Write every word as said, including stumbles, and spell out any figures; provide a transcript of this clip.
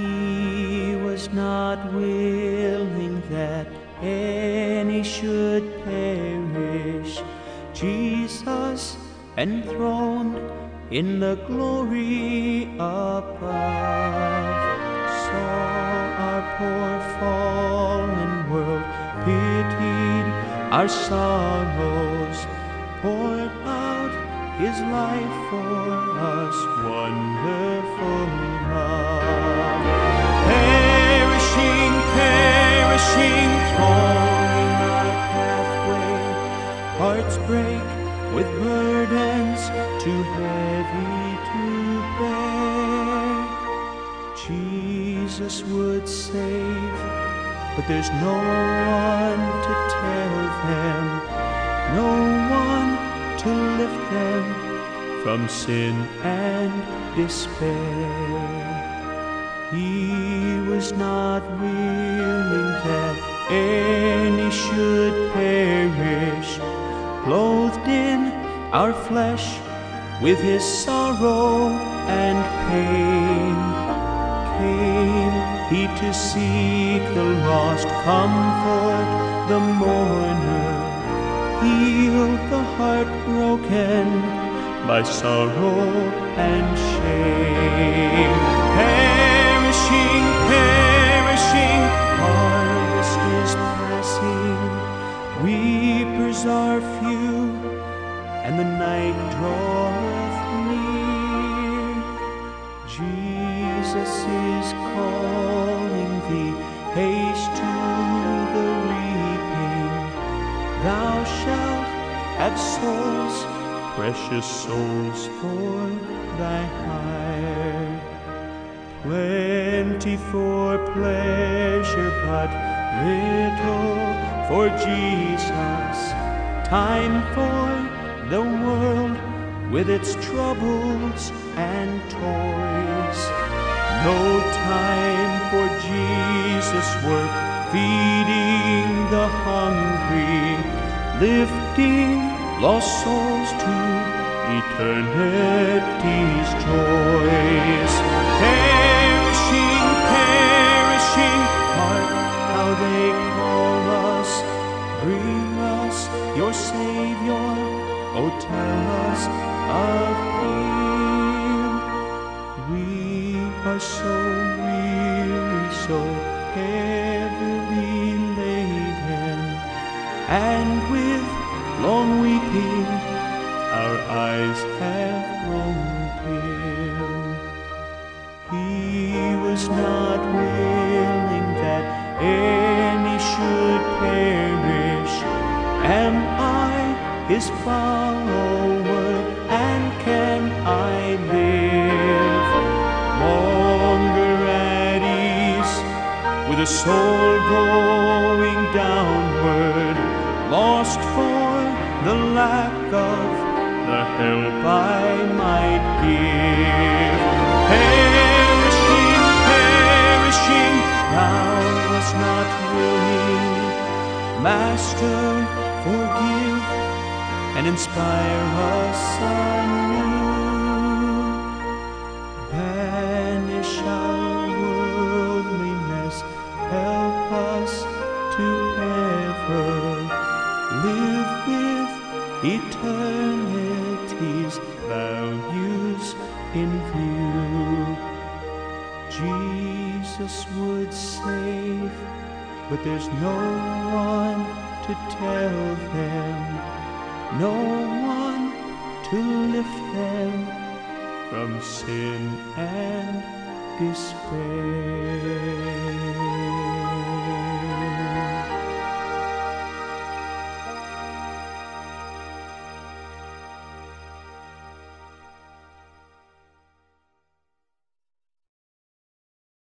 He was not willing that any should perish. Jesus, enthroned in the glory above, saw our poor fallen world, pitied our sorrows, poured out His life for us, wonderful love. Perishing, perishing, thronging our pathway, hearts break with burdens too heavy to bear. Jesus would save, but there's no one to tell them, no one to lift them from sin and despair. He was not willing that any should perish, clothed in our flesh with His sorrow and pain. Came He to seek the lost, comfort the mourner, heal the heart broken by sorrow and shame. Perishing, perishing, harvest is passing, reapers are few, and the night draweth near. Jesus is calling thee, haste to the reaping. Thou shalt have souls, precious souls for thy hire. Plenty for pleasure, but little for Jesus. Time for the world with its troubles and toys. No time for Jesus' work, feeding the hungry, lifting lost souls to eternity's joys. Perishing, perishing, hark how they call us, bring us your Savior, oh tell us of Him. We are so weary, so heavily laden, and with long weeping our eyes have grown dim. He was not willing that any should perish. Am I His follower, and can I live longer at ease with a soul going downward, lost for the lack of the help I might give? Perishing, perishing, thou wast not willing. Master, forgive and inspire us anew. Banish our worldliness, help us to ever live with eternity's values in view. Jesus would save, but there's no one to tell them, no one to lift them from sin and despair.